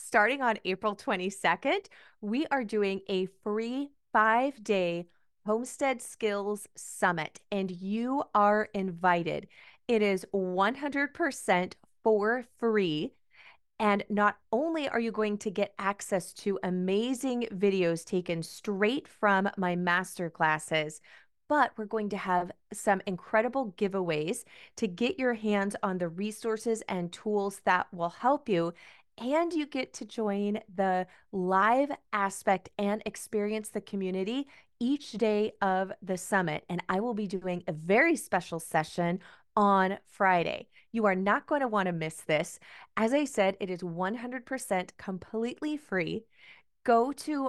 starting on April 22nd, we are doing a free 5-day Homestead Skills Summit, and you are invited. It is 100% for free. And not only are you going to get access to amazing videos taken straight from my master classes, but we're going to have some incredible giveaways to get your hands on the resources and tools that will help you. And you get to join the live aspect and experience the community each day of the summit. And I will be doing a very special session on Friday. You are not going to want to miss this. As I said, it is 100% completely free. Go to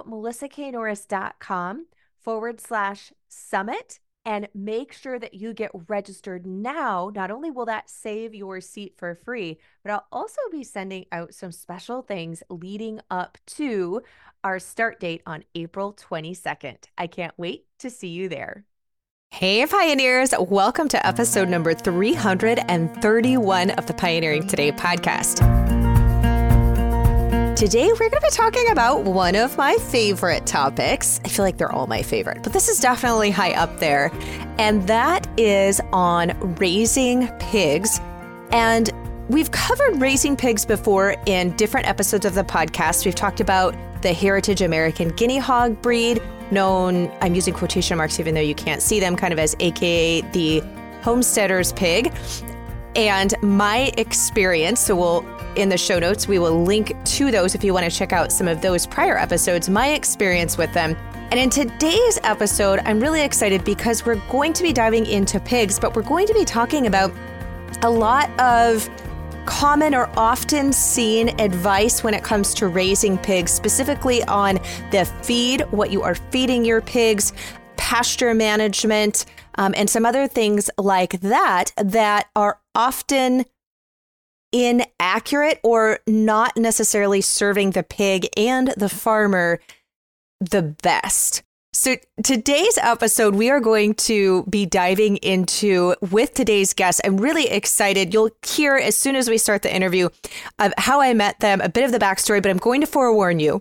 melissaknorris.com/summit and make sure that you get registered now. Not only will that save your seat for free, but I'll also be sending out some special things leading up to our start date on April 22nd. I can't wait to see you there. Hey, Pioneers. Welcome to episode number 331 of the Pioneering Today podcast. Today, we're going to be talking about one of my favorite topics. I feel like they're all my favorite, but this is definitely high up there. And that is on raising pigs. And we've covered raising pigs before in different episodes of the podcast. We've talked about the Heritage American Guinea Hog breed, known, I'm using quotation marks even though you can't see them, kind of as AKA the homesteader's pig. And my experience, so in the show notes, we will link to those if you want to check out some of those prior episodes, my experience with them. And in today's episode, I'm really excited because we're going to be diving into pigs, but we're going to be talking about a lot of common or often seen advice when it comes to raising pigs, specifically on the feed, what you are feeding your pigs, pasture management, and some other things like that are often inaccurate or not necessarily serving the pig and the farmer the best. So today's episode, we are going to be diving into with today's guest. I'm really excited. You'll hear as soon as we start the interview of how I met them, a bit of the backstory, but I'm going to forewarn you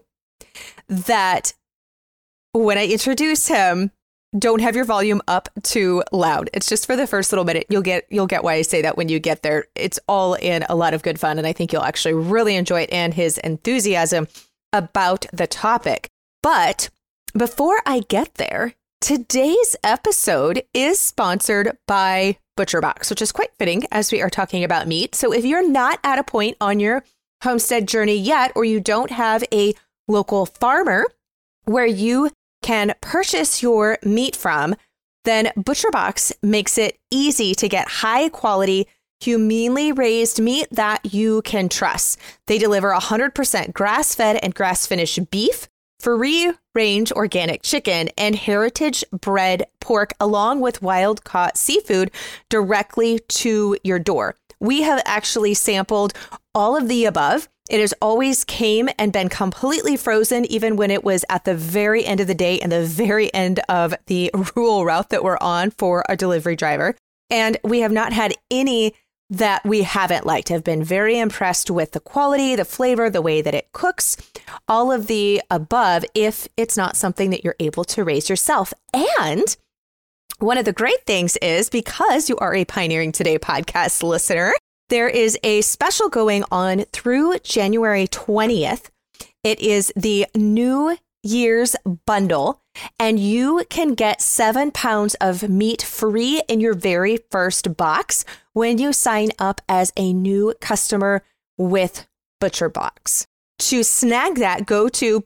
that when I introduce him, don't have your volume up too loud. It's just for the first little minute. You'll get why I say that when you get there. It's all in a lot of good fun, and I think you'll actually really enjoy it and his enthusiasm about the topic. But before I get there, today's episode is sponsored by ButcherBox, which is quite fitting as we are talking about meat. So if you're not at a point on your homestead journey yet, or you don't have a local farmer where you can purchase your meat from, then ButcherBox makes it easy to get high quality, humanely raised meat that you can trust. They deliver 100% grass-fed and grass-finished beef, free-range organic chicken, and heritage-bred pork, along with wild-caught seafood directly to your door. We have actually sampled all of the above. It has always came and been completely frozen, even when it was at the very end of the day and the very end of the rural route that we're on for a delivery driver. And we have not had any that we haven't liked. I've been very impressed with the quality, the flavor, the way that it cooks, all of the above, if it's not something that you're able to raise yourself. And one of the great things is, because you are a Pioneering Today podcast listener, there is a special going on through January 20th. It is the New Year's bundle, and you can get 7 pounds of meat free in your very first box when you sign up as a new customer with ButcherBox. To snag that, go to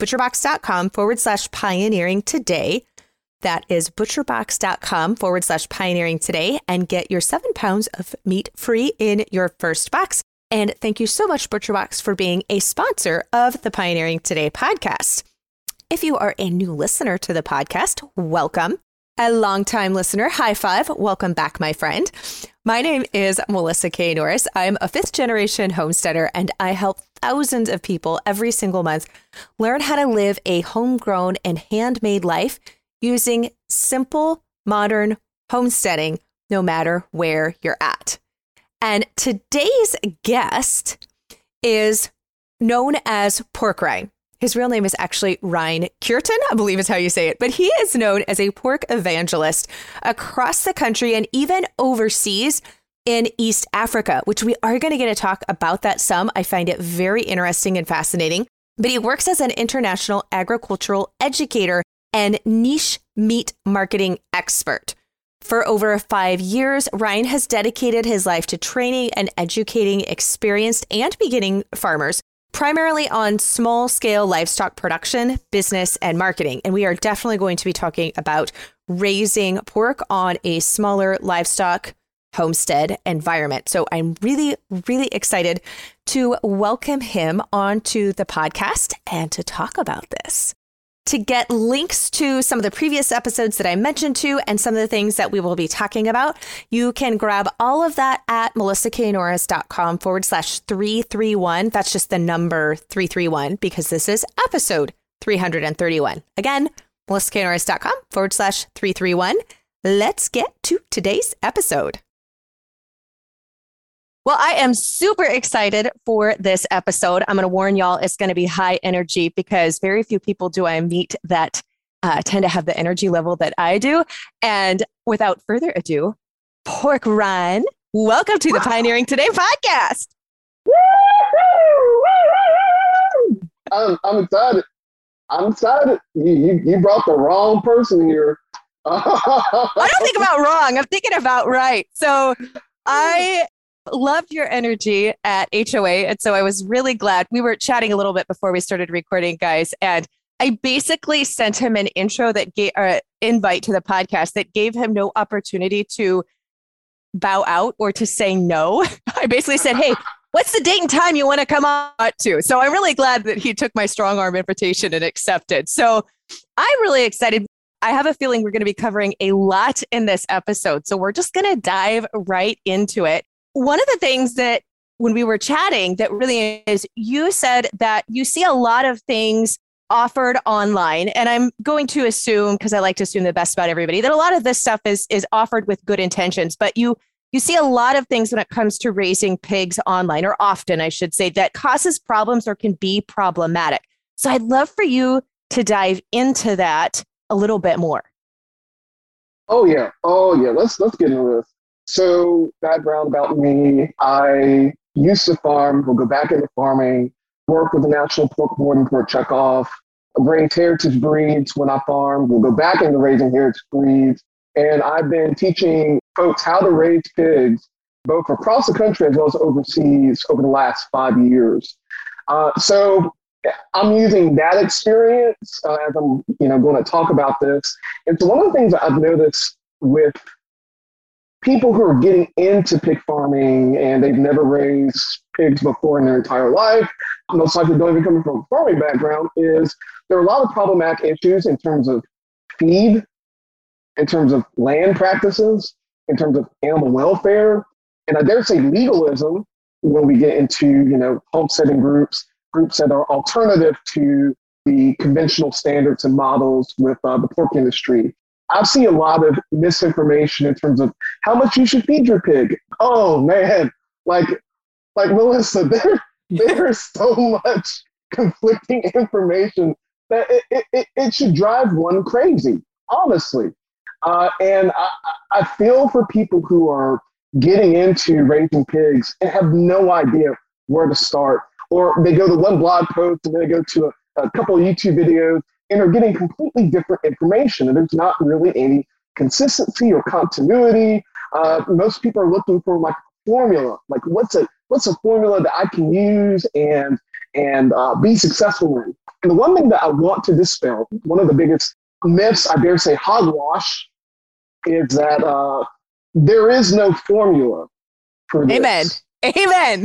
butcherbox.com/pioneering today. That is butcherbox.com/pioneering today, and get your 7 pounds of meat free in your first box. And thank you so much, ButcherBox, for being a sponsor of the Pioneering Today podcast. If you are a new listener to the podcast, welcome. A longtime listener, high five. Welcome back, my friend. My name is Melissa K. Norris. I'm a 5th-generation homesteader, and I help thousands of people every single month learn how to live a homegrown and handmade life using simple, modern homesteading, no matter where you're at. And today's guest is known as Pork Rind. His real name is actually Ryan Cureton, I believe is how you say it, but he is known as a pork evangelist across the country and even overseas in East Africa, which we are going to get to talk about that some. I find it very interesting and fascinating. But he works as an international agricultural educator and niche meat marketing expert. For over 5 years, Ryan has dedicated his life to training and educating experienced and beginning farmers, primarily on small-scale livestock production, business, and marketing. And we are definitely going to be talking about raising pork on a smaller livestock homestead environment. So I'm really, really excited to welcome him onto the podcast and to talk about this. To get links to some of the previous episodes that I mentioned to and some of the things that we will be talking about, you can grab all of that at melissaknorris.com/331. That's just the number 331 because this is episode 331. Again, melissaknorris.com/331. Let's get to today's episode. Well, I am super excited for this episode. I'm going to warn y'all, it's going to be high energy because very few people do I meet that tend to have the energy level that I do. And without further ado, Pork Rind, welcome to the Pioneering Today podcast. I'm excited. I'm excited. You brought the wrong person here. I don't think about wrong. I'm thinking about right. So I loved your energy at HOA. And so I was really glad. We were chatting a little bit before we started recording, guys. And I basically sent him an intro that gave invite to the podcast that gave him no opportunity to bow out or to say no. I basically said, hey, what's the date and time you want to come on to? So I'm really glad that he took my strong arm invitation and accepted. So I'm really excited. I have a feeling we're going to be covering a lot in this episode. So we're just going to dive right into it. One of the things that when we were chatting that really is, you said that you see a lot of things offered online. And I'm going to assume, because I like to assume the best about everybody, that a lot of this stuff is offered with good intentions. But you see a lot of things when it comes to raising pigs online, or often, I should say, that causes problems or can be problematic. So I'd love for you to dive into that a little bit more. Oh yeah. Let's get into this. So background about me, I used to farm, we'll go back into farming, work with the National Pork Board and Pork Checkoff, raised heritage breeds when I farmed, we'll go back into raising heritage breeds. And I've been teaching folks how to raise pigs, both across the country as well as overseas over the last 5 years. So I'm using that experience as I'm going to talk about this. And so one of the things that I've noticed with people who are getting into pig farming and they've never raised pigs before in their entire life, most likely don't even come from a farming background, is there are a lot of problematic issues in terms of feed, in terms of land practices, in terms of animal welfare, and I dare say legalism when we get into, homesteading groups that are alternative to the conventional standards and models with the pork industry. I've seen a lot of misinformation in terms of how much you should feed your pig. Oh man, like Melissa, there's so much conflicting information that it should drive one crazy, honestly. And I feel for people who are getting into raising pigs and have no idea where to start, or they go to one blog post and then they go to a couple of YouTube videos and are getting completely different information, and there's not really any consistency or continuity. Most people are looking for like a formula, like what's a formula that I can use and be successful in. And the one thing that I want to dispel, one of the biggest myths, I dare say hogwash, is that there is no formula for this. Amen.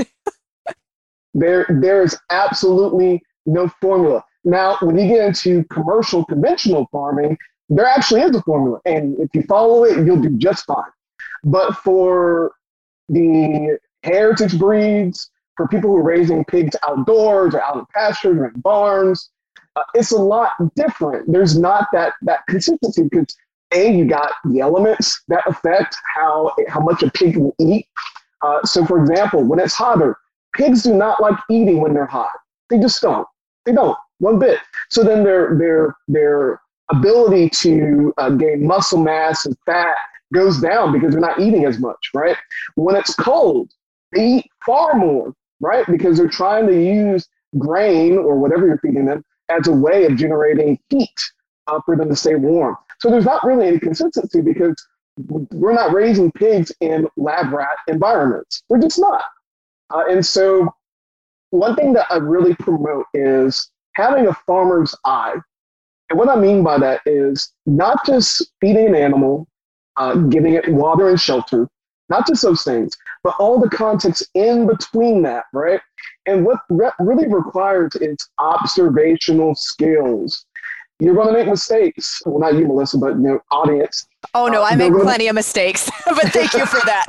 There is absolutely no formula. Now, when you get into commercial, conventional farming, there actually is a formula. And if you follow it, you'll do just fine. But for the heritage breeds, for people who are raising pigs outdoors or out in pastures or in barns, it's a lot different. There's not that consistency because you got the elements that affect how much a pig will eat. So for example, when it's hotter, pigs do not like eating when they're hot. They just don't. They don't one bit. So then their ability to gain muscle mass and fat goes down because they're not eating as much, right? When it's cold, they eat far more, right? Because they're trying to use grain or whatever you're feeding them as a way of generating heat for them to stay warm. So there's not really any consistency because we're not raising pigs in lab rat environments. We're just not. And so one thing that I really promote is having a farmer's eye. And what I mean by that is not just feeding an animal, giving it water and shelter, not just those things, but all the context in between that, right? And what really requires is observational skills. You're going to make mistakes. Well, not you, Melissa, but audience. Oh no, I make plenty of mistakes, but thank you for that.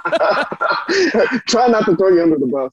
Try not to throw you under the bus.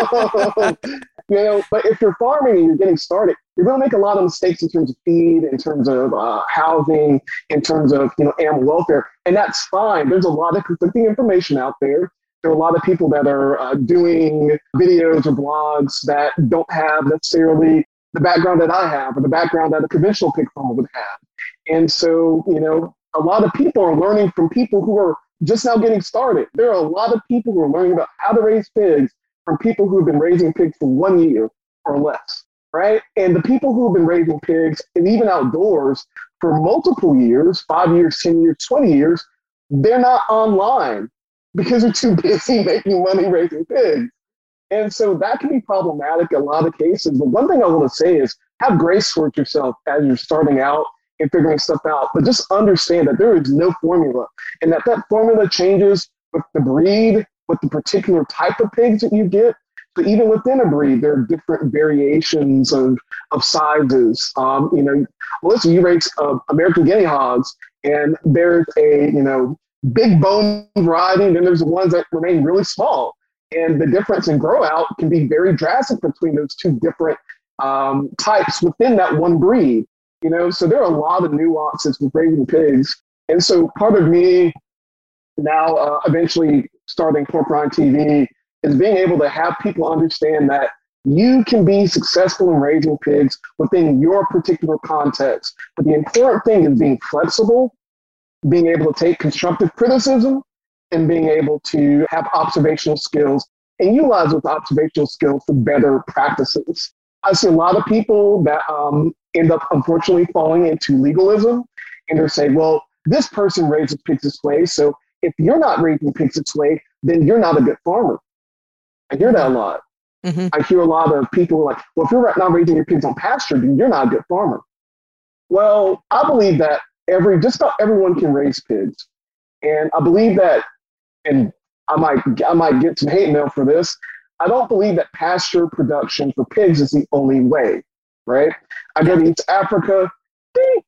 But if you're farming and you're getting started, you're going to make a lot of mistakes in terms of feed, in terms of housing, in terms of animal welfare, and that's fine. There's a lot of conflicting information out there. There are a lot of people that are doing videos or blogs that don't have necessarily the background that I have or the background that a conventional pig farmer would have. And so, a lot of people are learning from people who are just now getting started. There are a lot of people who are learning about how to raise pigs from people who have been raising pigs for 1 year or less, right? And the people who have been raising pigs and even outdoors for multiple years, 5 years, 10 years, 20 years, they're not online because they're too busy making money raising pigs. And so that can be problematic in a lot of cases. But one thing I want to say is have grace towards yourself as you're starting out and figuring stuff out. But just understand that there is no formula and that formula changes with the breed, with the particular type of pigs that you get. But even within a breed, there are different variations of sizes. Melissa, you raise American guinea hogs, and there's a big bone variety, and then there's the ones that remain really small. And the difference in grow out can be very drastic between those two different types within that one breed. So there are a lot of nuances with raising pigs. And so part of me now eventually starting Porcupine TV is being able to have people understand that you can be successful in raising pigs within your particular context. But the important thing is being flexible, being able to take constructive criticism, and being able to have observational skills and utilize those observational skills for better practices. I see a lot of people that end up unfortunately falling into legalism, and they're saying, well, this person raises pigs this way, so if you're not raising pigs this way, then you're not a good farmer. I hear that a lot. Mm-hmm. I hear a lot of people like, well, if you're not raising your pigs on pasture, then you're not a good farmer. Well, I believe that just about everyone can raise pigs. And I believe that, and I might get some hate mail for this, I don't believe that pasture production for pigs is the only way, right? I go to East Africa, they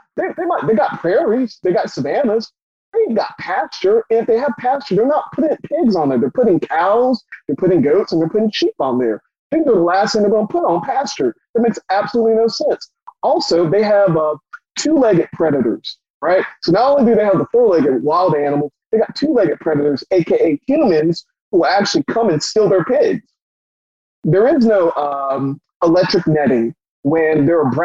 got prairies, they got savannas, they got pasture, and if they have pasture, they're not putting pigs on there. They're putting cows, they're putting goats, and they're putting sheep on there. Pigs are the last thing they're going to put on pasture. That makes absolutely no sense. Also, they have two-legged predators, right? So not only do they have the four-legged wild animals, they got two-legged predators, aka humans, who will actually come and steal their pigs. There is no electric netting when there are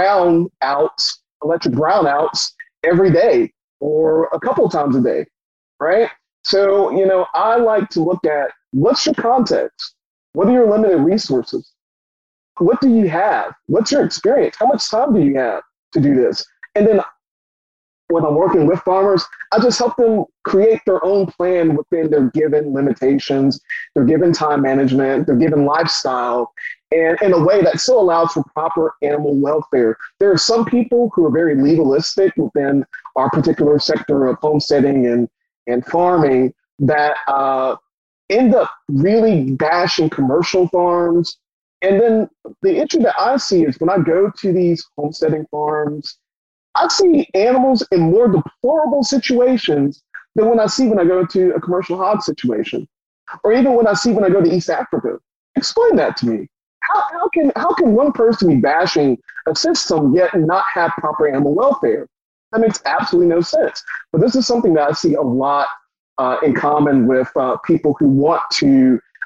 electric brownouts every day or a couple of times a day, right? So, I like to look at what's your context? What are your limited resources? What do you have? What's your experience? How much time do you have to do this? And then when I'm working with farmers, I just help them create their own plan within their given limitations, their given time management, their given lifestyle, and in a way that still allows for proper animal welfare. There are some people who are very legalistic within our particular sector of homesteading and farming that end up really bashing commercial farms. And then the issue that I see is when I go to these homesteading farms, I see animals in more deplorable situations than when I go to a commercial hog situation, or even when I go to East Africa. Explain that to me. How can one person be bashing a system yet not have proper animal welfare? That makes absolutely no sense. But this is something that I see a lot in common with people who want to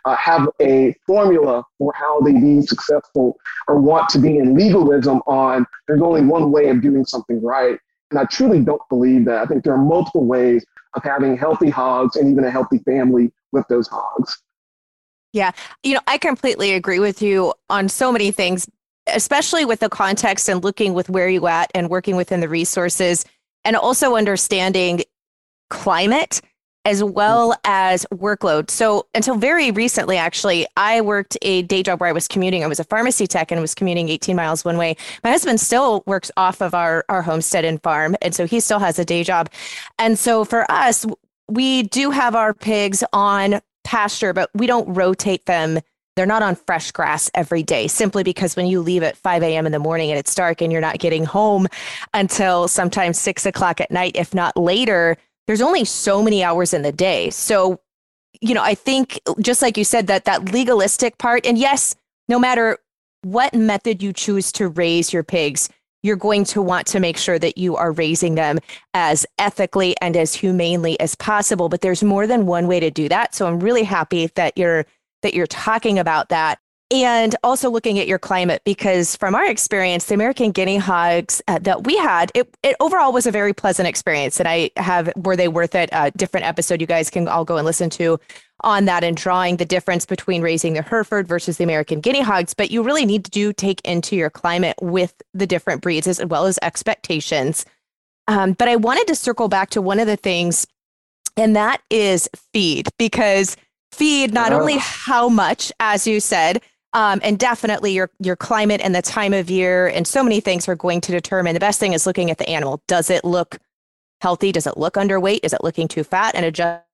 have a formula for how they be successful or want to be in legalism on there's only one way of doing something right. And I truly don't believe that. I think there are multiple ways of having healthy hogs and even a healthy family with those hogs. Yeah, I completely agree with you on so many things, especially with the context and looking with where you at and working within the resources and also understanding climate as well as workload. So until very recently, actually, I worked a day job where I was commuting. I was a pharmacy tech and was commuting 18 miles one way. My husband still works off of our homestead and farm. And so he still has a day job. And so for us, we do have our pigs on pasture, but we don't rotate them. They're not on fresh grass every day, simply because when you leave at 5 a.m. in the morning and it's dark and you're not getting home until sometimes 6 o'clock at night, if not later, there's only so many hours in the day. So, I think just like you said, that legalistic part, and yes, no matter what method you choose to raise your pigs, you're going to want to make sure that you are raising them as ethically and as humanely as possible. But there's more than one way to do that. So I'm really happy that you're talking about that. And also looking at your climate, because from our experience, the American guinea hogs that we had, it overall was a very pleasant experience. And I have Were They Worth It? A different episode you guys can all go and listen to on that, and drawing the difference between raising the Hereford versus the American guinea hogs. But you really need to take into your climate with the different breeds as well as expectations. But I wanted to circle back to one of the things, and that is feed, because feed, not only how much, as you said, and definitely your climate and the time of year and so many things are going to determine. The best thing is looking at the animal. Does it look healthy? Does it look underweight? Is it looking too fat? And adjust.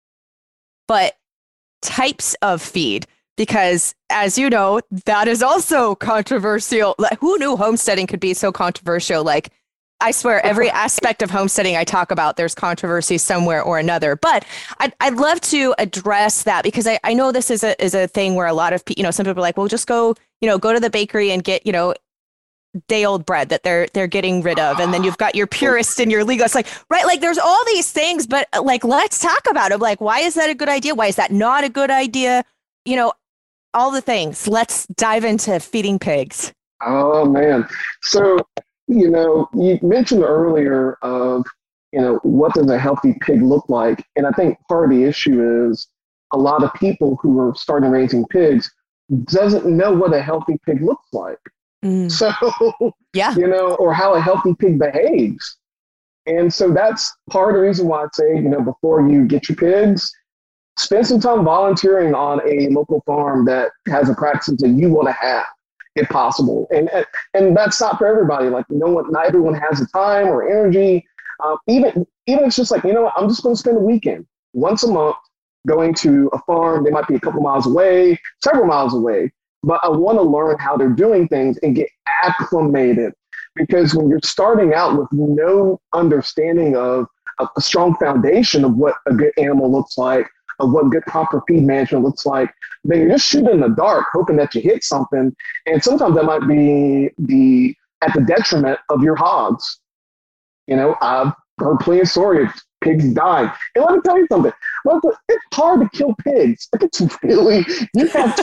But types of feed, because as you know, that is also controversial. Like, who knew homesteading could be so controversial? Like, I swear, every aspect of homesteading I talk about, there's controversy somewhere or another. But I'd love to address that, because I know this is a thing where a lot of people, some people are like, well, just go to the bakery and get, day old bread that they're getting rid of. And then you've got your purist and your legalists, like, right. Like, there's all these things, but like, let's talk about it. Like, why is that a good idea? Why is that not a good idea? All the things. Let's dive into feeding pigs. Oh, man. So, you mentioned earlier of, what does a healthy pig look like? And I think part of the issue is a lot of people who are starting raising pigs doesn't know what a healthy pig looks like. So, yeah, or how a healthy pig behaves. And so that's part of the reason why I say, before you get your pigs, spend some time volunteering on a local farm that has a practice that you want to have, if possible. And that's not for everybody. Like, not everyone has the time or energy. Even it's just like, I'm just going to spend a weekend once a month going to a farm. They might be a couple miles away, several miles away, but I want to learn how they're doing things and get acclimated. Because when you're starting out with no understanding of a strong foundation of what a good animal looks like, of what good proper feed management looks like, then you're just shooting in the dark, hoping that you hit something. And sometimes that might be at the detriment of your hogs. I've heard plenty of stories of pigs dying. And let me tell you something. It's hard to kill pigs. You have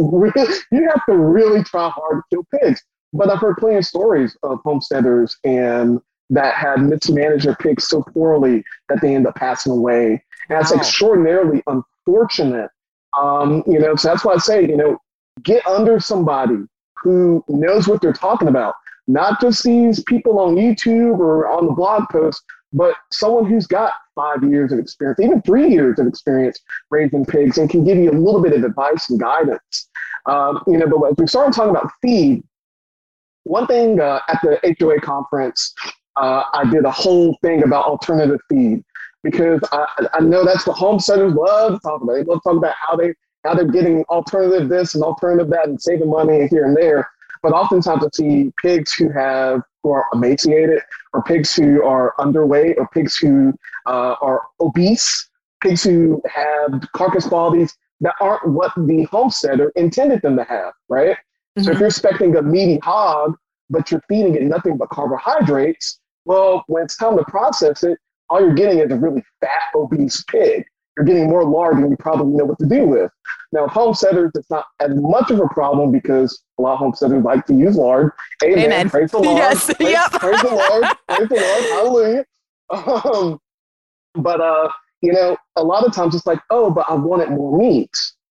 to really try hard to kill pigs. But I've heard plenty of stories of homesteaders and that had mismanaged their pigs so poorly that they end up passing away. And that's extraordinarily unfortunate. So that's why I say, get under somebody who knows what they're talking about. Not just these people on YouTube or on the blog posts, but someone who's got 5 years of experience, even 3 years of experience raising pigs, and can give you a little bit of advice and guidance. But as we started talking about feed, one thing at the HOA conference, I did a whole thing about alternative feed, because I know that's what homesteaders love to talk about. They love to talk about how they're getting alternative this and alternative that and saving money here and there. But oftentimes I see pigs who are emaciated, or pigs who are underweight, or pigs who are obese, pigs who have carcass qualities that aren't what the homesteader intended them to have, right? Mm-hmm. So if you're expecting a meaty hog, but you're feeding it nothing but carbohydrates, well, when it's time to process it, all you're getting is a really fat, obese pig. You're getting more lard than you probably know what to do with. Now, homesteaders, it's not as much of a problem because a lot of homesteaders like to use lard. Amen. Praise the Lord. Yes. Praise the Lord. Praise the Lord. Hallelujah. But a lot of times it's like, oh, but I wanted more meat.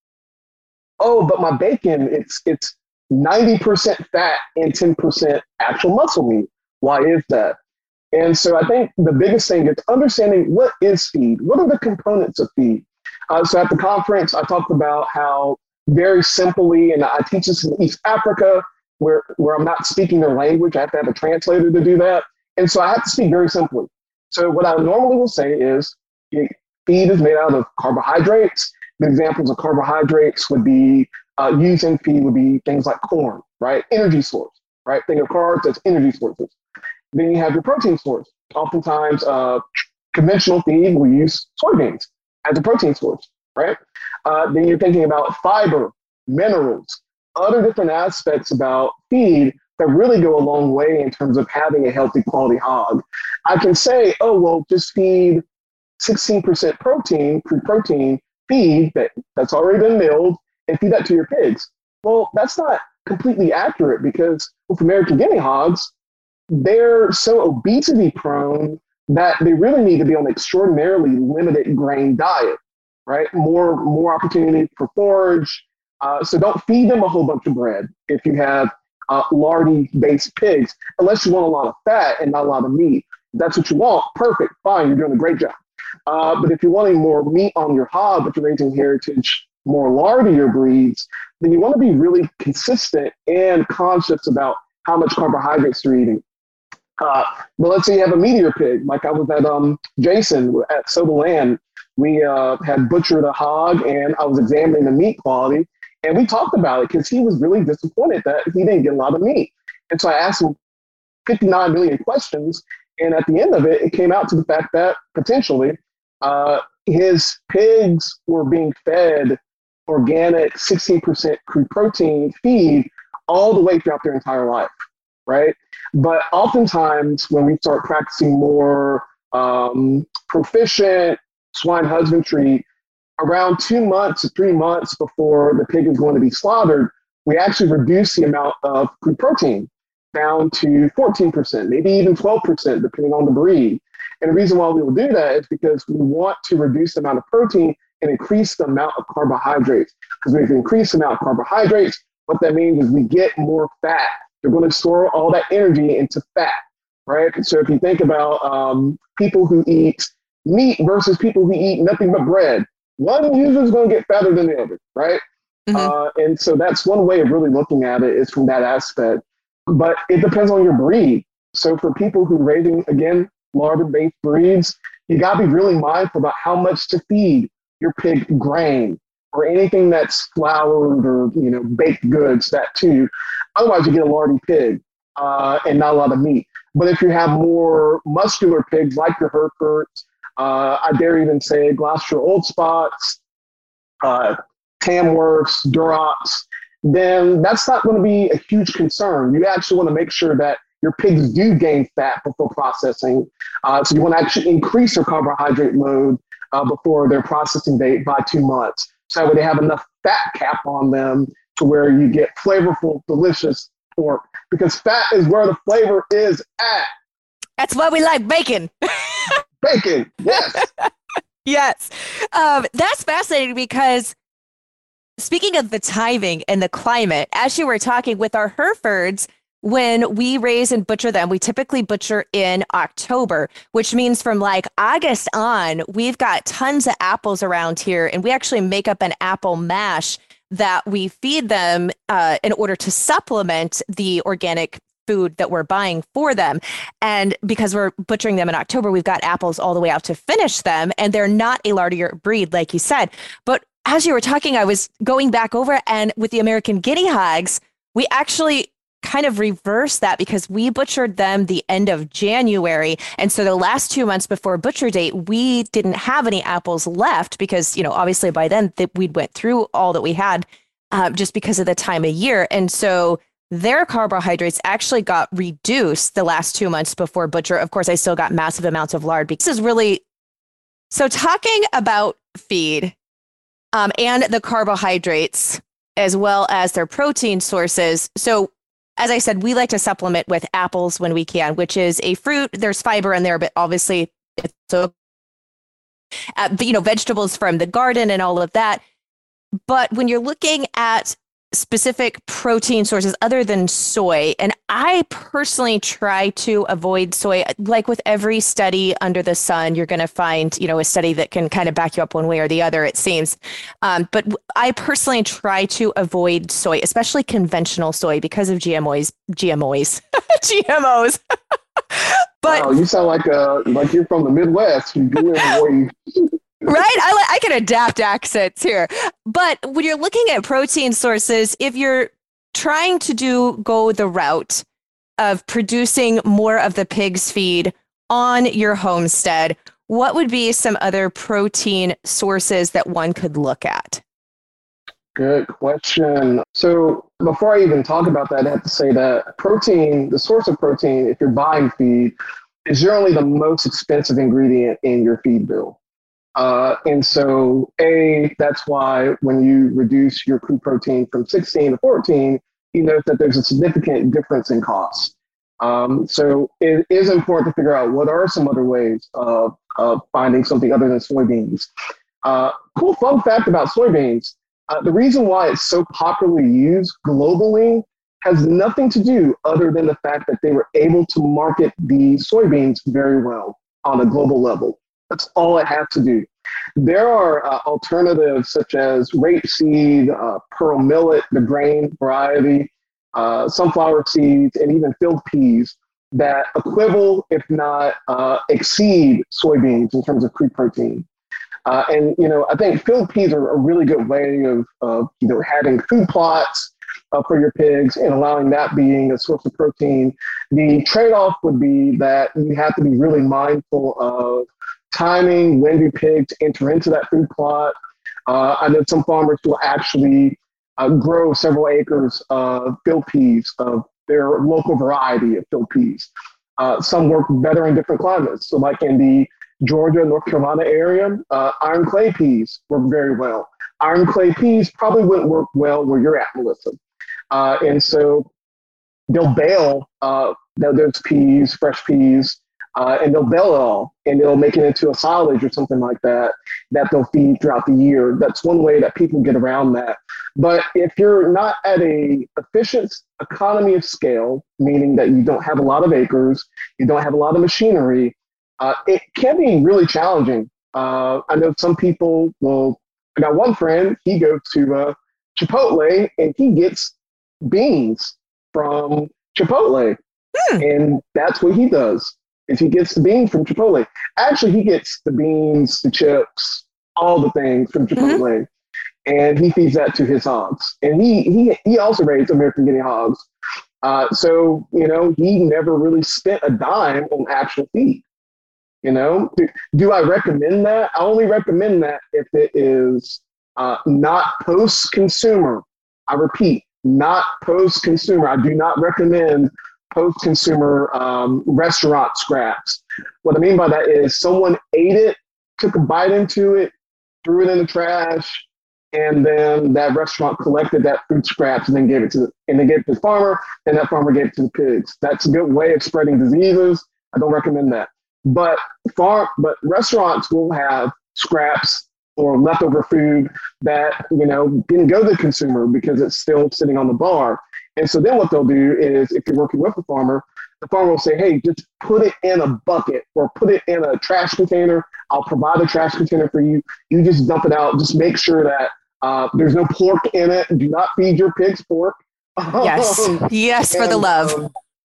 Oh, but my bacon, it's 90% fat and 10% actual muscle meat. Why is that? And so I think the biggest thing is understanding what is feed. What are the components of feed? So at the conference, I talked about how very simply, and I teach this in East Africa, where I'm not speaking their language. I have to have a translator to do that. And so I have to speak very simply. So what I normally will say is feed is made out of carbohydrates. The examples of carbohydrates would be used in feed would be things like corn, right? Energy source, right? Think of carbs as energy sources. Then you have your protein source. Oftentimes, conventional feed will use soybeans as a protein source, right? Then you're thinking about fiber, minerals, other different aspects about feed that really go a long way in terms of having a healthy quality hog. I can say, oh, well, just feed 16% protein, crude protein feed that's already been milled and feed that to your pigs. Well, that's not completely accurate because with American guinea hogs, they're so obesity prone that they really need to be on an extraordinarily limited grain diet, right? More opportunity for forage. So don't feed them a whole bunch of bread if you have lardy-based pigs, unless you want a lot of fat and not a lot of meat. If that's what you want, perfect, fine, you're doing a great job. But if you're wanting more meat on your hog, but you're raising heritage, more lardier breeds, then you want to be really consistent and conscious about how much carbohydrates you're eating. But let's say you have a meatier pig, like I was at Jason at Soda Land. We had butchered a hog, and I was examining the meat quality, and we talked about it because he was really disappointed that he didn't get a lot of meat. And so I asked him 59 million questions, and at the end of it, it came out to the fact that potentially his pigs were being fed organic 16% crude protein feed all the way throughout their entire life, right? But oftentimes when we start practicing more proficient swine husbandry, around 2 months to 3 months before the pig is going to be slaughtered, we actually reduce the amount of crude protein down to 14%, maybe even 12%, depending on the breed. And the reason why we will do that is because we want to reduce the amount of protein and increase the amount of carbohydrates. Because when we increase the amount of carbohydrates, what that means is we get more fat. They're going to store all that energy into fat, right? So if you think about people who eat meat versus people who eat nothing but bread, one usually is going to get fatter than the other, right? Mm-hmm. And so that's one way of really looking at it is from that aspect. But it depends on your breed. So for people who are raising, again, larder-based breeds, you got to be really mindful about how much to feed your pig grain or anything that's floured or baked goods, that too. Otherwise, you get a lardy pig and not a lot of meat. But if you have more muscular pigs like your Herefords, I dare even say Gloucester Old Spots, Tamworths, Durocs, then that's not going to be a huge concern. You actually want to make sure that your pigs do gain fat before processing. So you want to actually increase their carbohydrate load before their processing date by 2 months. So that way they have enough fat cap on them to where you get flavorful, delicious pork. Because fat is where the flavor is at. That's why we like bacon. Bacon, yes. Yes. That's fascinating because speaking of the timing and the climate, as you were talking with our Herefords, when we raise and butcher them, we typically butcher in October, which means from like August on, we've got tons of apples around here, and we actually make up an apple mash that we feed them in order to supplement the organic food that we're buying for them. And because we're butchering them in October, we've got apples all the way out to finish them, and they're not a lardier breed, like you said. But as you were talking, I was going back over, and with the American guinea hogs, we actually kind of reversed that because we butchered them the end of January. And so the last 2 months before butcher date, we didn't have any apples left because, obviously by then we'd went through all that we had just because of the time of year. And so their carbohydrates actually got reduced the last 2 months before butcher. Of course, I still got massive amounts of lard. This is really, so talking about feed, and the carbohydrates, as well as their protein sources. So, as I said, we like to supplement with apples when we can, which is a fruit. There's fiber in there, but obviously it's so, vegetables from the garden and all of that. But when you're looking at specific protein sources other than soy, and I personally try to avoid soy, like with every study under the sun, you're going to find, a study that can kind of back you up one way or the other, it seems. But I personally try to avoid soy, especially conventional soy, because of GMOs. GMOs. But wow, you sound like you're from the Midwest. You do avoid. Right? I can adapt accents here. But when you're looking at protein sources, if you're trying to go the route of producing more of the pig's feed on your homestead, what would be some other protein sources that one could look at? Good question. So before I even talk about that, I have to say that protein, the source of protein, if you're buying feed, is generally the most expensive ingredient in your feed bill. And so, that's why when you reduce your crude protein from 16 to 14, you note that there's a significant difference in cost. So it is important to figure out what are some other ways of finding something other than soybeans. Cool fun fact about soybeans. The reason why it's so popularly used globally has nothing to do other than the fact that they were able to market the soybeans very well on a global level. That's all it has to do. There are alternatives such as rapeseed, pearl millet, the grain variety, sunflower seeds, and even field peas that equivalent, if not exceed soybeans in terms of crude protein. And I think field peas are a really good way of having food plots for your pigs and allowing that being a source of protein. The trade-off would be that you have to be really mindful of timing, when do pigs enter into that food plot. I know some farmers will actually grow several acres of field peas, of their local variety of field peas. Some work better in different climates. So like in the Georgia, North Carolina area, iron clay peas work very well. Iron clay peas probably wouldn't work well where you're at, Melissa. And so they'll bale those peas, fresh peas, and they'll bale it all, and they'll make it into a silage or something like that they'll feed throughout the year. That's one way that people get around that. But if you're not at a efficient economy of scale, meaning that you don't have a lot of acres, you don't have a lot of machinery, it can be really challenging. I know some people I got one friend, he goes to Chipotle and he gets beans from Chipotle. And that's what he does. Is he gets the beans from Chipotle. Actually, he gets the beans, the chips, all the things from Chipotle, and he feeds that to his hogs. And he also raised American guinea hogs. So he never really spent a dime on actual feed. Do I recommend that? I only recommend that if it is not post-consumer. I repeat, not post-consumer. I do not recommend post-consumer restaurant scraps. What I mean by that is someone ate it, took a bite into it, threw it in the trash, and then that restaurant collected that food scraps and then gave it to the farmer, and that farmer gave it to the pigs. That's a good way of spreading diseases. I don't recommend that. But restaurants will have scraps or leftover food that didn't go to the consumer because it's still sitting on the bar. And so then what they'll do is, if you're working with the farmer will say, hey, just put it in a bucket or put it in a trash container. I'll provide a trash container for you. You just dump it out. Just make sure that there's no pork in it. Do not feed your pigs pork. Yes, for the love.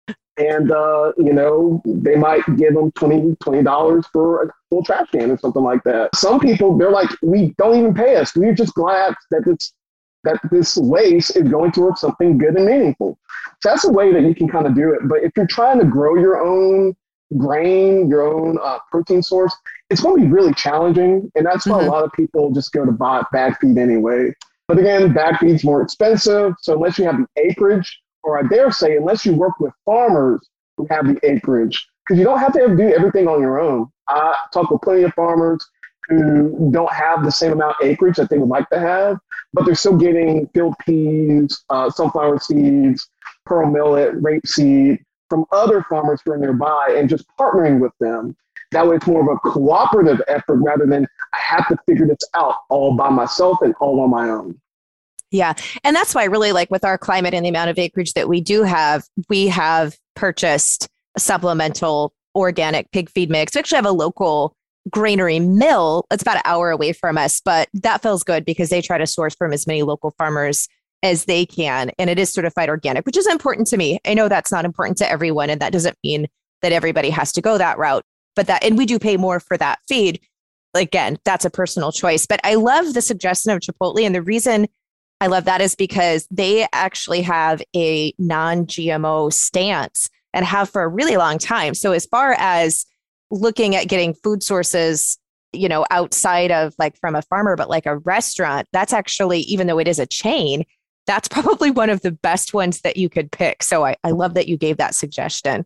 They might give them $20 for a full trash can or something like that. Some people, they're like, we don't even pay us. We're just glad that this waste is going towards something good and meaningful. So that's a way that you can kind of do it. But if you're trying to grow your own grain, your own protein source, it's going to be really challenging. And that's why a lot of people just go to buy bag feed anyway. But again, bag feed's more expensive. So unless you have the acreage, or I dare say, unless you work with farmers who have the acreage, because you don't have to do everything on your own. I talk with plenty of farmers, who don't have the same amount of acreage that they would like to have, but they're still getting field peas, sunflower seeds, pearl millet, rapeseed from other farmers who are nearby and just partnering with them. That way it's more of a cooperative effort rather than I have to figure this out all by myself and all on my own. Yeah. And that's why really like with our climate and the amount of acreage that we have purchased a supplemental organic pig feed mix. We actually have a local granary mill. It's about an hour away from us, but that feels good because they try to source from as many local farmers as they can. And it is certified organic, which is important to me. I know that's not important to everyone. And that doesn't mean that everybody has to go that route, and we do pay more for that feed. Again, that's a personal choice, but I love the suggestion of Chipotle. And the reason I love that is because they actually have a non-GMO stance and have for a really long time. So as far as looking at getting food sources, outside of like from a farmer, but like a restaurant, that's actually, even though it is a chain, that's probably one of the best ones that you could pick. So I love that you gave that suggestion.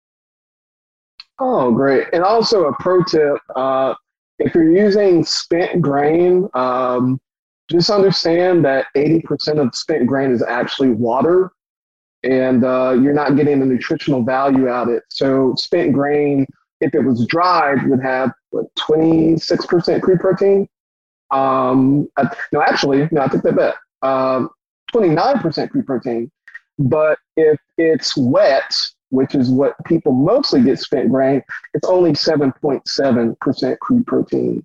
Oh, great. And also a pro tip, if you're using spent grain, just understand that 80% of spent grain is actually water, and you're not getting the nutritional value out of it. So spent grain, if it was dried, would have 26% crude protein. No, I take that back. 29% crude protein. But if it's wet, which is what people mostly get spent grain, it's only 7.7% crude protein.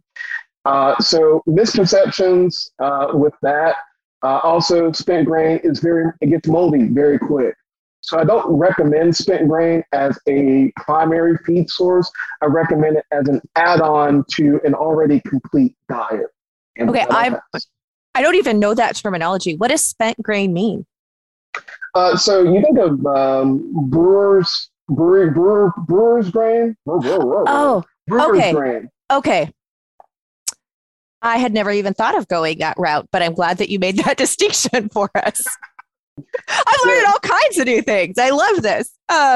So misconceptions with that. Also, spent grain it gets moldy very quick. So I don't recommend spent grain as a primary feed source. I recommend it as an add-on to an already complete diet. Okay, I don't even know that terminology. What does spent grain mean? So you think of brewer's grain. Oh, brewer's okay. grain. Okay. I had never even thought of going that route, but I'm glad that you made that distinction for us. I'm learning all kinds of new things. I love this.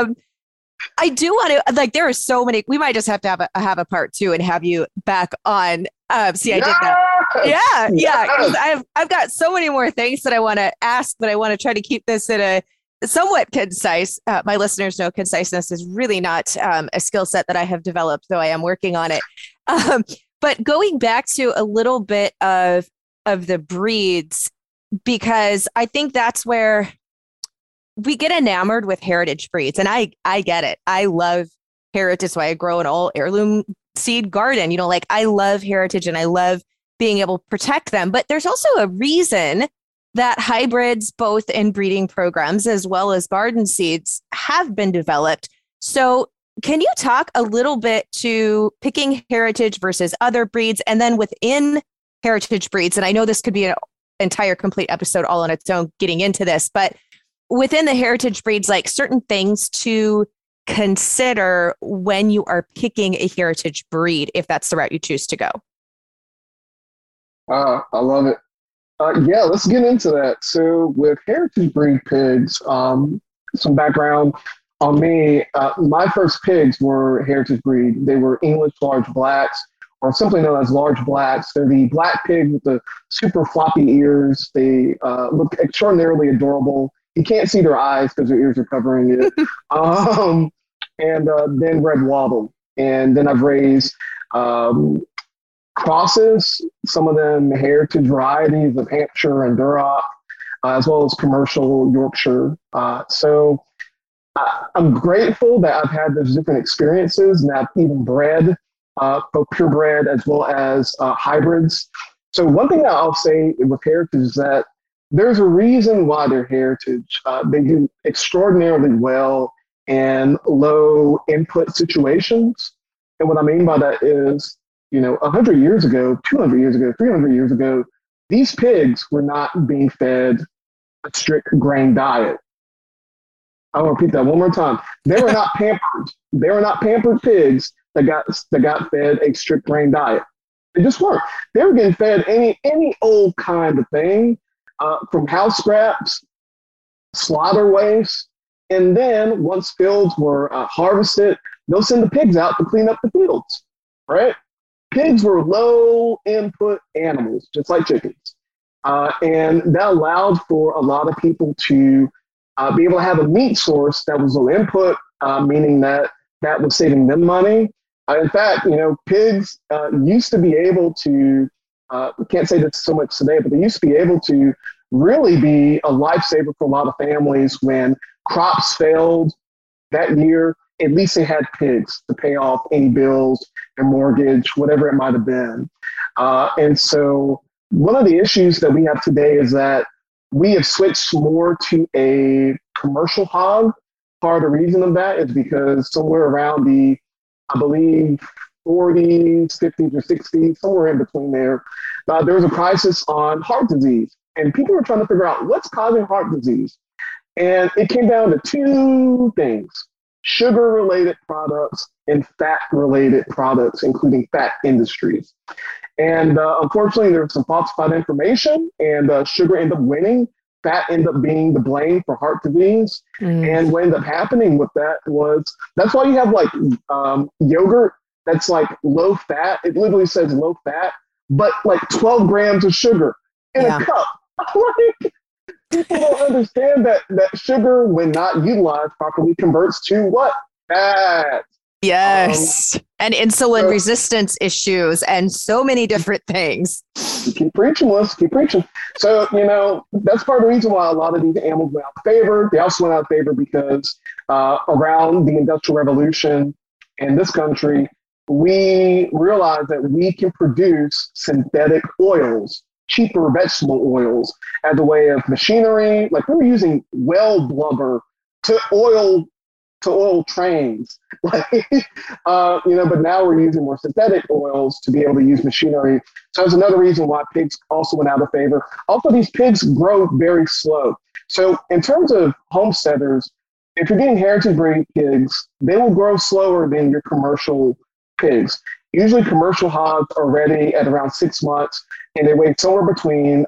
I do want to, there are so many, we might just have to have a part two and have you back on. I did that. Yeah. 'Cause I've got so many more things that I want to ask, but I want to try to keep this in a somewhat concise. My listeners know conciseness is really not a skill set that I have developed, though I am working on it. But going back to a little bit of the breeds, because I think that's where we get enamored with heritage breeds. And I get it. I love heritage. That's why I grow an all heirloom seed garden. I love heritage and I love being able to protect them. But there's also a reason that hybrids, both in breeding programs as well as garden seeds, have been developed. So can you talk a little bit to picking heritage versus other breeds, and then within heritage breeds, and I know this could be an entire complete episode all on its own getting into this, but within the heritage breeds, like certain things to consider when you are picking a heritage breed, if that's the route you choose to go. I love it. Yeah, let's get into that. So with heritage breed pigs, some background on me. My first pigs were heritage breed. They were English large blacks, or simply known as large blacks. They're the black pig with the super floppy ears. They look extraordinarily adorable. You can't see their eyes because their ears are covering it. And then red wattle. And then I've raised crosses, some of them heritage varieties of Hampshire and Duroc, as well as commercial Yorkshire. So I'm grateful that I've had those different experiences, and I've even bred, both purebred as well as hybrids. So one thing that I'll say with heritage is that there's a reason why they're heritage. They do extraordinarily well in low input situations. And what I mean by that is, 100 years ago, 200 years ago, 300 years ago, these pigs were not being fed a strict grain diet. I want to repeat that one more time. They were not pampered. They were not pampered pigs that got fed a strict grain diet. They just weren't. They were getting fed any old kind of thing, from house scraps, slaughter waste, and then once fields were harvested, they'll send the pigs out to clean up the fields, right? pigs were low input animals, just like chickens. And that allowed for a lot of people to be able to have a meat source that was low input, meaning that that was saving them money. In fact, pigs used to be able to, we can't say this so much today, but they used to be able to really be a lifesaver for a lot of families when crops failed that year. At least they had pigs to pay off any bills, their mortgage, whatever it might have been. And so one of the issues that we have today is that we have switched more to a commercial hog. Part of the reason of that is because somewhere around the, I believe, 40s, 50s, or 60s, somewhere in between there was a crisis on heart disease. And people were trying to figure out what's causing heart disease. And it came down to two things: sugar-related products and fat-related products, including fat industries. And unfortunately, there was some falsified information, and sugar ended up winning. Fat ended up being the blame for heart disease. And what ended up happening with that was, that's why you have like yogurt that's like low fat. It literally says low fat, but like 12 grams of sugar in a cup. Like, people don't understand that sugar, when not utilized properly, converts to what? Fat. Yes. And insulin resistance issues and so many different things. Keep preaching, Melissa. Keep preaching. So, that's part of the reason why a lot of these animals went out of favor. They also went out of favor because around the Industrial Revolution in this country, we realized that we can produce synthetic oils, cheaper vegetable oils, as a way of machinery. Like, we were using whale blubber to oil trains, but now we're using more synthetic oils to be able to use machinery. So that's another reason why pigs also went out of favor. Also, these pigs grow very slow. So in terms of homesteaders, if you're getting heritage breed pigs, they will grow slower than your commercial pigs. Usually commercial hogs are ready at around 6 months, and they weigh somewhere between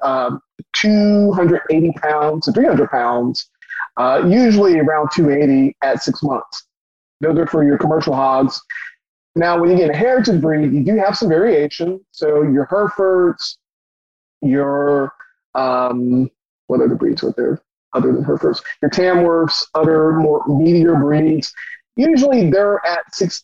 280 pounds to 300 pounds. Usually around 280 at 6 months. Those are for your commercial hogs. Now, when you get a heritage breed, you do have some variation. So your Herefords, your, what other breeds are there other than Herefords? Your Tamworths, other more meatier breeds. Usually they're at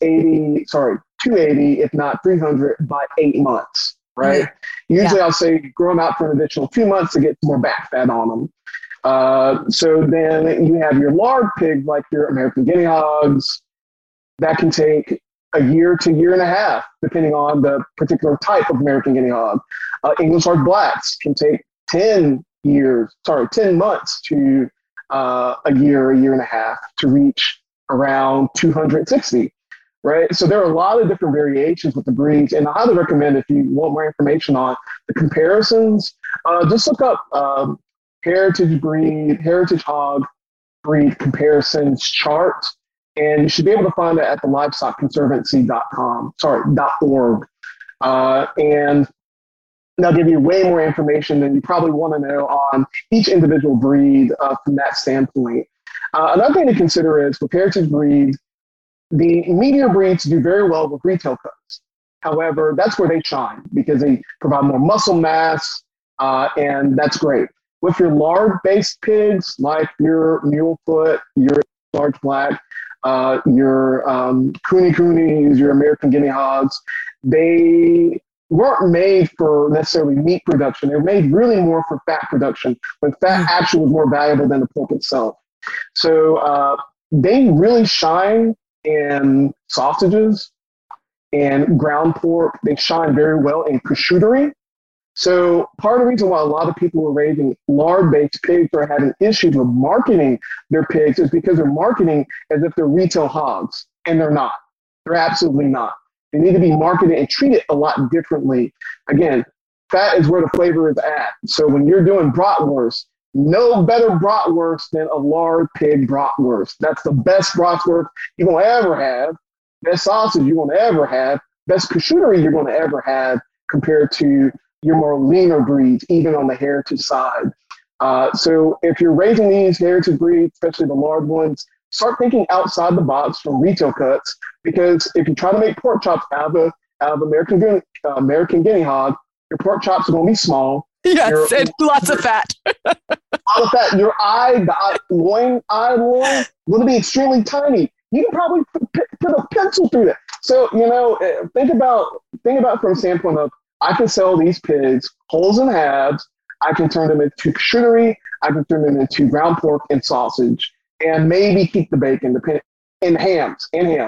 280, if not 300 by 8 months, right? Usually I'll say grow them out for an additional 2 months to get some more back fat on them. So then you have your lard pig, like your American guinea hogs, that can take a year to year and a half, depending on the particular type of American guinea hog. English lard blacks can take 10 months to a year and a half to reach around 260, right? So there are a lot of different variations with the breeds, and I highly recommend, if you want more information on the comparisons, just look up heritage hog breed comparisons chart, and you should be able to find it at the livestockconservancy.org. And they'll give you way more information than you probably want to know on each individual breed from that standpoint. Another thing to consider is with heritage breeds, the meatier breeds do very well with retail cuts. However, that's where they shine because they provide more muscle mass, and that's great. With your lard-based pigs, like your Mulefoot, your large black, your Coonies, your American guinea hogs, they weren't made for necessarily meat production. They were made really more for fat production, when fat actually was more valuable than the pork itself. So they really shine in sausages and ground pork. They shine very well in prosciutto. So part of the reason why a lot of people are raising lard-based pigs or having issues with marketing their pigs is because they're marketing as if they're retail hogs, and they're not. They're absolutely not. They need to be marketed and treated a lot differently. Again, fat is where the flavor is at. So when you're doing bratwurst, no better bratwurst than a lard pig bratwurst. That's the best bratwurst you're going to ever have. Best sausage you're going to ever have. Best prosciutto you're going to ever have compared to your more leaner breeds, even on the heritage side. So if you're raising these heritage breeds, especially the lard ones, start thinking outside the box from retail cuts, because if you try to make pork chops out out of American guinea hog, your pork chops are going to be small. Yes, and lots of fat. All of that, your loin going to be extremely tiny. You can probably put a pencil through that. So, think about from a standpoint of, I can sell these pigs wholes and halves. I can turn them into charcuterie. I can turn them into ground pork and sausage, and maybe keep the bacon, and hams.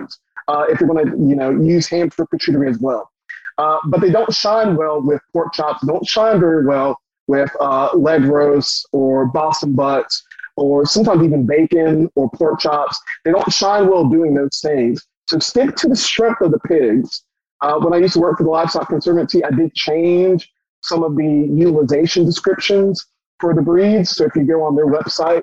If you're going to, use ham for charcuterie as well. But they don't shine well with pork chops. They don't shine very well with leg roasts or Boston butts, or sometimes even bacon or pork chops. They don't shine well doing those things. So stick to the strength of the pigs. When I used to work for the Livestock Conservancy, I did change some of the utilization descriptions for the breeds. So if you go on their website,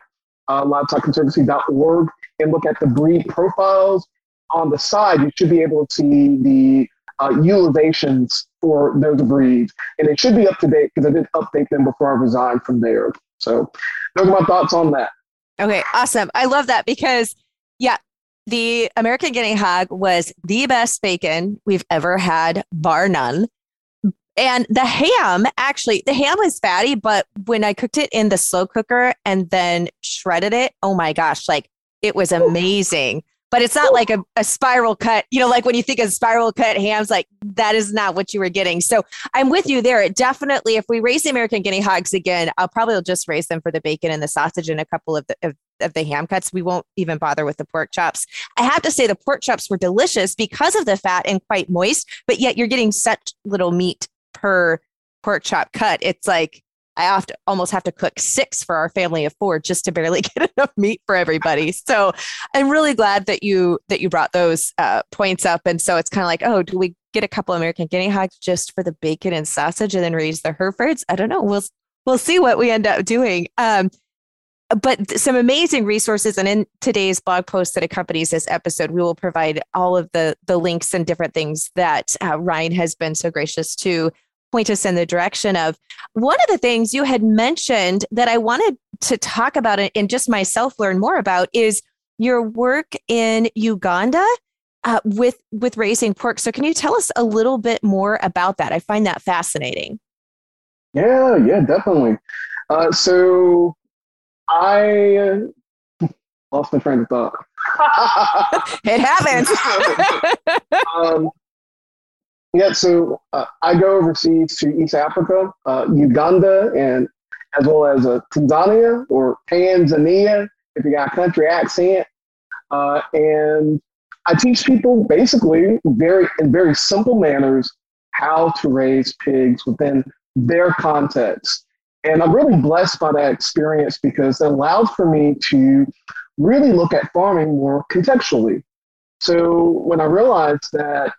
livestockconservancy.org, and look at the breed profiles, on the side, you should be able to see the utilizations for those breeds. And it should be up to date, because I did update them before I resigned from there. So those are my thoughts on that. Okay, awesome. I love that because, yeah, the American guinea hog was the best bacon we've ever had, bar none. And the ham was fatty, but when I cooked it in the slow cooker and then shredded it, oh my gosh, like it was amazing. But it's not like a spiral cut, like when you think of spiral cut hams, like that is not what you were getting. So I'm with you there. It definitely, if we raise the American guinea hogs again, I'll probably just raise them for the bacon and the sausage and a couple of the ham cuts. We won't even bother with the pork chops. I have to say the pork chops were delicious because of the fat and quite moist, but yet you're getting such little meat per pork chop cut. It's like, I almost have to cook 6 for our family of 4 just to barely get enough meat for everybody. So I'm really glad that you brought those points up. And so it's kind of like, oh, do we get a couple American guinea hogs just for the bacon and sausage and then raise the Herefords? I don't know. We'll see what we end up doing. But some amazing resources. And in today's blog post that accompanies this episode, we will provide all of the links and different things that Ryan has been so gracious to point us in the direction of. One of the things you had mentioned that I wanted to talk about and just myself learn more about is your work in Uganda with raising pork. So can you tell us a little bit more about that? I find that fascinating. Yeah, definitely. So I lost my train of thought. It happens. So I go overseas to East Africa, Uganda, and as well as Tanzania or Tanzania, if you got a country accent. And I teach people basically in very simple manners how to raise pigs within their context. And I'm really blessed by that experience because it allowed for me to really look at farming more contextually. So when I realized that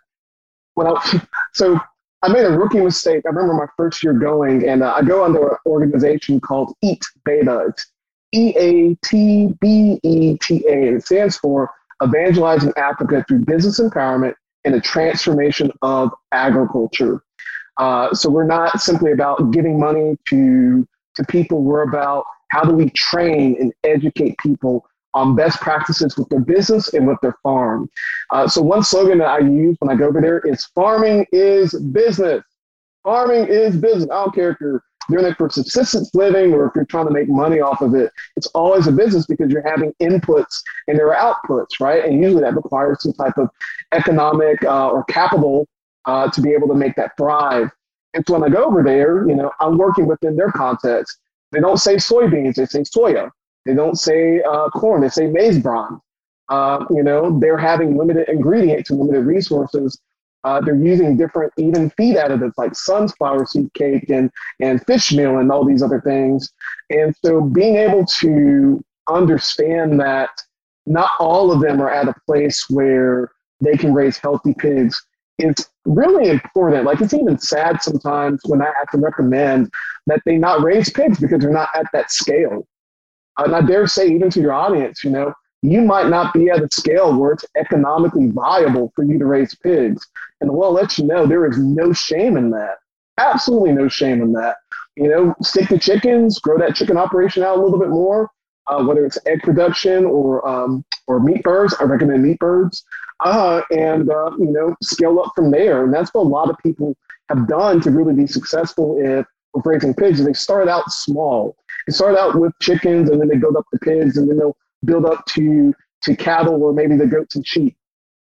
so I made a rookie mistake. I remember my first year going, and I go under an organization called EAT Beta. It's EATBETA. And it stands for Evangelizing Africa Through Business Empowerment and the Transformation of Agriculture. So we're not simply about giving money to people. We're about how do we train and educate people on best practices with their business and with their farm. So one slogan that I use when I go over there is farming is business. Farming is business. I don't care if you're doing it for subsistence living or if you're trying to make money off of it. It's always a business because you're having inputs and there are outputs, right? And usually that requires some type of economic or capital to be able to make that thrive. And so when I go over there, I'm working within their context. They don't say soybeans, they say soya. They don't say corn, they say maize bran. They're having limited ingredients and limited resources. They're using different even feed additives like sunflower seed cake and fish meal and all these other things. And so being able to understand that not all of them are at a place where they can raise healthy pigs is really important. Like, it's even sad sometimes when I have to recommend that they not raise pigs because they're not at that scale. And I dare say, even to your audience, you might not be at a scale where it's economically viable for you to raise pigs. And we'll let you know there is no shame in that. Absolutely no shame in that. Stick to chickens, grow that chicken operation out a little bit more. whether it's egg production or meat birds. I recommend meat birds, and scale up from there. And that's what a lot of people have done to really be successful with raising pigs. They start out small. They start out with chickens, and then they build up the pigs, and then they'll build up to cattle or maybe the goats and sheep.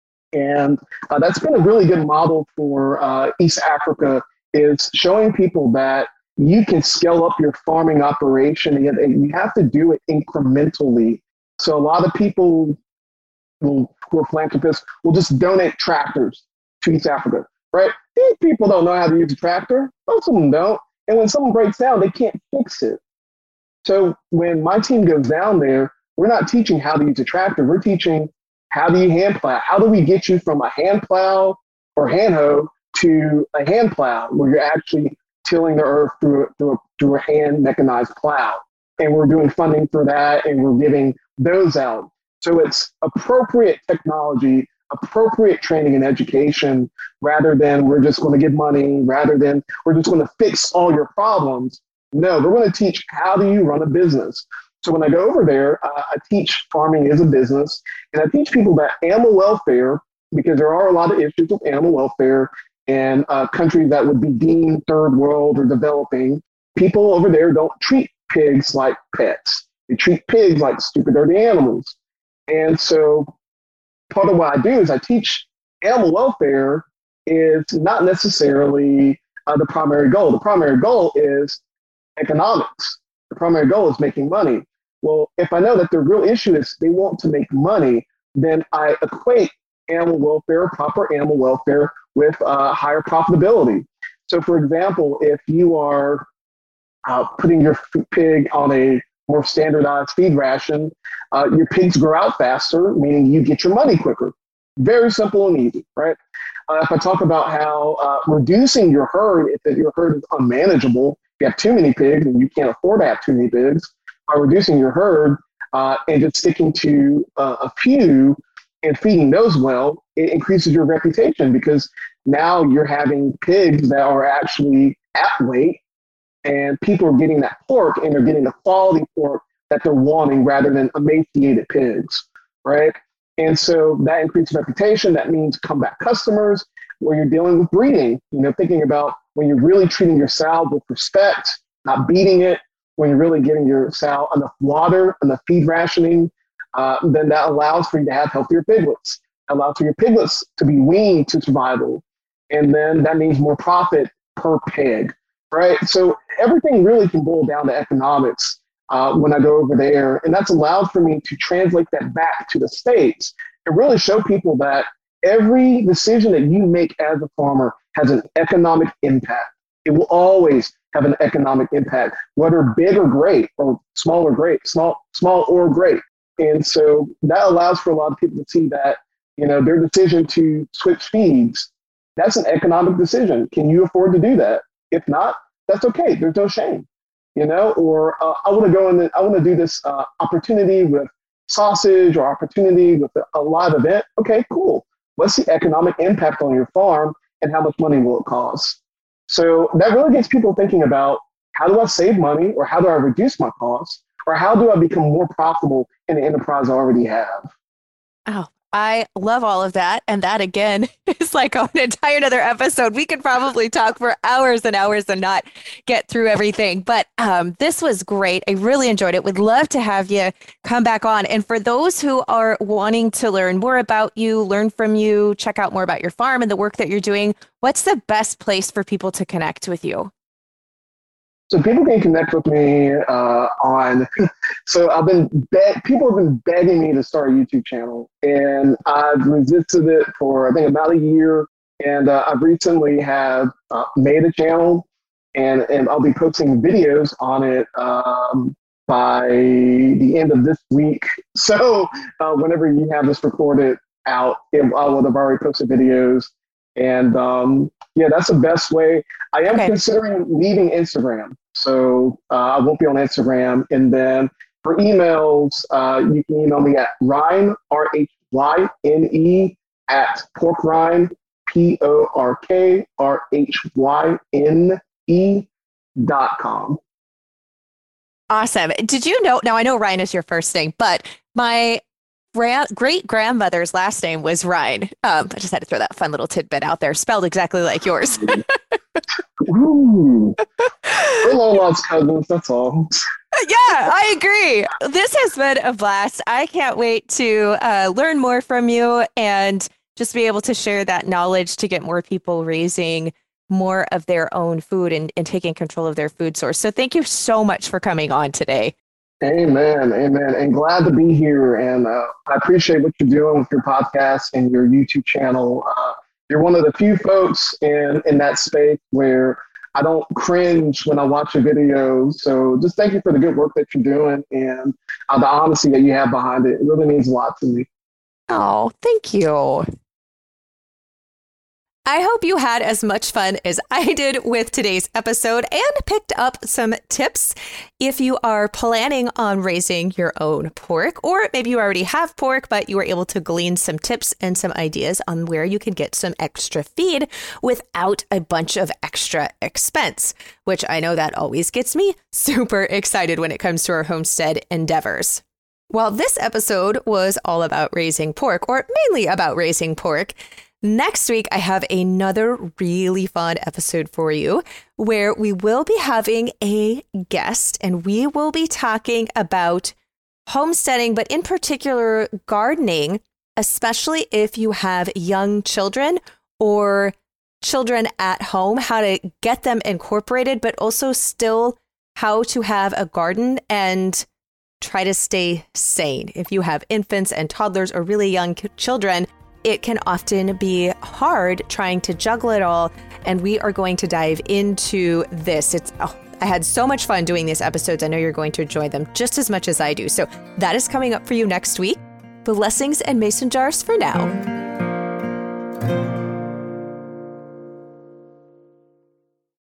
And that's been a really good model for East Africa, is showing people that you can scale up your farming operation, and you have to do it incrementally. So a lot of people who are philanthropists will just donate tractors to East Africa, right? These people don't know how to use a tractor. Most of them don't. And when something breaks down, they can't fix it. So when my team goes down there, we're not teaching how to use a tractor. We're teaching how do you hand plow? How do we get you from a hand plow or hand hoe to a hand plow where you're actually tilling the earth through a hand mechanized plow? And we're doing funding for that, and we're giving those out. So it's appropriate technology, appropriate training and education, rather than we're just going to give money, rather than we're just going to fix all your problems. No, we're going to teach how do you run a business. So when I go over there, I teach farming is a business, and I teach people that animal welfare, because there are a lot of issues with animal welfare in countries that would be deemed third world or developing. People over there don't treat pigs like pets. They treat pigs like stupid, dirty animals. And so part of what I do is I teach animal welfare is not necessarily the primary goal. The primary goal is economics. The primary goal is making money. Well, if I know that the real issue is they want to make money, then I equate animal welfare, proper animal welfare, with higher profitability. So, for example, if you are putting your pig on a more standardized feed ration, your pigs grow out faster, meaning you get your money quicker. Very simple and easy, right? If I talk about how reducing your herd, if your herd is unmanageable, you have too many pigs and you can't afford to have too many pigs, by reducing your herd and just sticking to a few and feeding those well, it increases your reputation, because now you're having pigs that are actually at weight, and people are getting that pork, and they're getting the quality pork that they're wanting rather than emaciated pigs, right? And so that increases reputation. That means comeback customers. Where you're dealing with breeding, thinking about when you're really treating your sow with respect, not beating it, when you're really giving your sow enough water, enough feed rationing, then that allows for you to have healthier piglets. It allows for your piglets to be weaned to survival. And then that means more profit per pig, right? So everything really can boil down to economics when I go over there. And that's allowed for me to translate that back to the States and really show people that every decision that you make as a farmer has an economic impact. It will always have an economic impact, whether big or great, or small or great, small or great. And so that allows for a lot of people to see that, their decision to switch feeds, that's an economic decision. Can you afford to do that? If not, that's okay. There's no shame, or I want to do this opportunity with sausage, or opportunity with a live event. Okay, cool. What's the economic impact on your farm, and how much money will it cost? So that really gets people thinking about, how do I save money, or how do I reduce my costs, or how do I become more profitable in the enterprise I already have? Oh, I love all of that. And that again is like an entire another episode. We could probably talk for hours and hours and not get through everything. But this was great. I really enjoyed it. Would love to have you come back on. And for those who are wanting to learn more about you, learn from you, check out more about your farm and the work that you're doing, what's the best place for people to connect with you? So people can connect with me on. So people have been begging me to start a YouTube channel, and I've resisted it for I think about a year. And I recently have made a channel, and I'll be posting videos on it by the end of this week. So whenever you have this recorded out, I will have already posted videos. And yeah, that's the best way. I am considering leaving Instagram. So I won't be on Instagram. And then for emails, you can email me at Rhyne, RHYNE, at Porkryne, PORKRHYNE.com. Awesome. Did you know? Now, I know Ryan is your first name, but my great grandmother's last name was Ryan. I just had to throw that fun little tidbit out there, spelled exactly like yours. Ooh. We're long lost cousins, that's all. Yeah, I agree. This has been a blast. I can't wait to learn more from you and just be able to share that knowledge to get more people raising more of their own food and taking control of their food source. So thank you so much for coming on today. Amen. Amen. And glad to be here. And I appreciate what you're doing with your podcast and your YouTube channel. You're one of the few folks in that space where I don't cringe when I watch your videos. So just thank you for the good work that you're doing and the honesty that you have behind it. It really means a lot to me. Oh, thank you. I hope you had as much fun as I did with today's episode and picked up some tips if you are planning on raising your own pork, or maybe you already have pork, but you were able to glean some tips and some ideas on where you can get some extra feed without a bunch of extra expense, which I know that always gets me super excited when it comes to our homestead endeavors. While this episode was all about raising pork, or mainly about raising pork, next week, I have another really fun episode for you where we will be having a guest and we will be talking about homesteading, but in particular gardening, especially if you have young children or children at home, how to get them incorporated, but also still how to have a garden and try to stay sane. If you have infants and toddlers or really young children, it can often be hard trying to juggle it all, and we are going to dive into this. I had so much fun doing these episodes. I know you're going to enjoy them just as much as I do. So that is coming up for you next week. Blessings and mason jars for now.